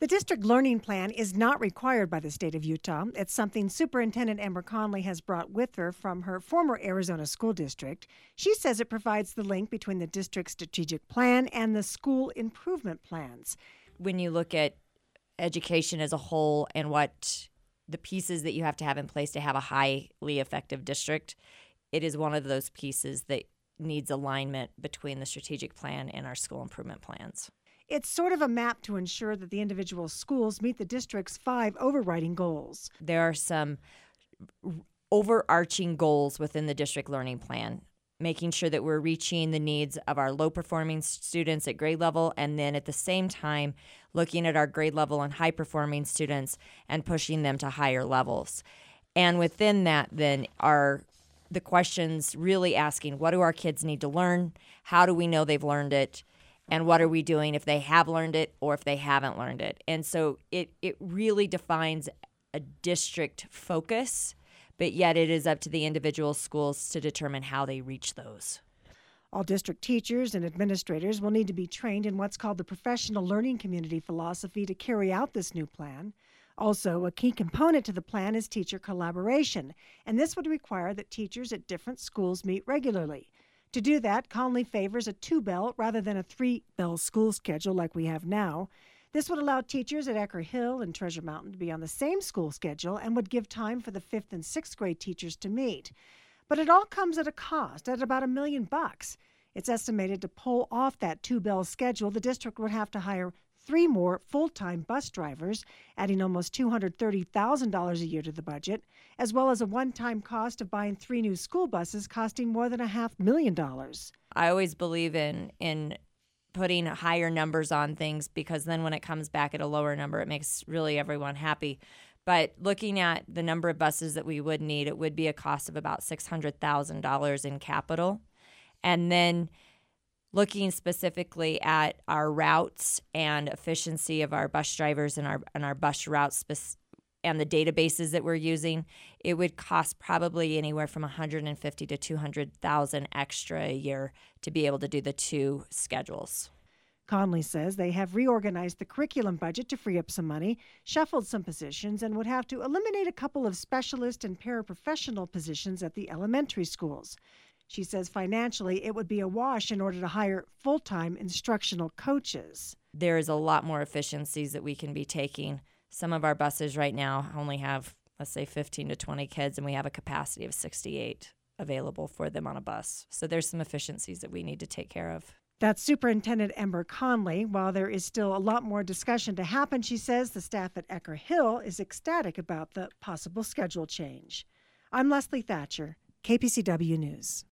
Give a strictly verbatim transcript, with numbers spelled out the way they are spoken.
The district learning plan is not required by the state of Utah. It's something Superintendent Amber Conley has brought with her from her former Arizona school district. She says it provides the link between the district's strategic plan and the school improvement plans. When you look at education as a whole and what the pieces that you have to have in place to have a highly effective district, it is one of those pieces that needs alignment between the strategic plan and our school improvement plans. It's sort of a map to ensure that the individual schools meet the district's five overriding goals. There are some overarching goals within the district learning plan, making sure that we're reaching the needs of our low-performing students at grade level, and then at the same time looking at our grade level and high-performing students and pushing them to higher levels. And within that, then, are the questions really asking, what do our kids need to learn? How do we know they've learned it? And what are we doing if they have learned it or if they haven't learned it? And so it, it really defines a district focus, but yet it is up to the individual schools to determine how they reach those. All district teachers and administrators will need to be trained in what's called the professional learning community philosophy to carry out this new plan. Also, a key component to the plan is teacher collaboration, and this would require that teachers at different schools meet regularly. To do that, Conley favors a two-bell rather than a three-bell school schedule like we have now. This would allow teachers at Ecker Hill and Treasure Mountain to be on the same school schedule and would give time for the fifth and sixth grade teachers to meet. But it all comes at a cost, at about a million bucks. It's estimated to pull off that two-bell schedule, the district would have to hire three more full-time bus drivers, adding almost two hundred thirty thousand dollars a year to the budget, as well as a one-time cost of buying three new school buses costing more than a half million dollars. I always believe in in putting higher numbers on things because then when it comes back at a lower number, it makes really everyone happy. But looking at the number of buses that we would need, it would be a cost of about six hundred thousand dollars in capital. And then looking specifically at our routes and efficiency of our bus drivers and our and our bus routes spec- and the databases that we're using, it would cost probably anywhere from one hundred fifty thousand to two hundred thousand extra a year to be able to do the two schedules. Conley says they have reorganized the curriculum budget to free up some money, shuffled some positions, and would have to eliminate a couple of specialist and paraprofessional positions at the elementary schools. She says financially it would be a wash in order to hire full-time instructional coaches. There is a lot more efficiencies that we can be taking. Some of our buses right now only have, let's say, fifteen to twenty kids, and we have a capacity of sixty-eight available for them on a bus. So there's some efficiencies that we need to take care of. That's Superintendent Amber Conley. While there is still a lot more discussion to happen, she says the staff at Ecker Hill is ecstatic about the possible schedule change. I'm Leslie Thatcher, K P C W News.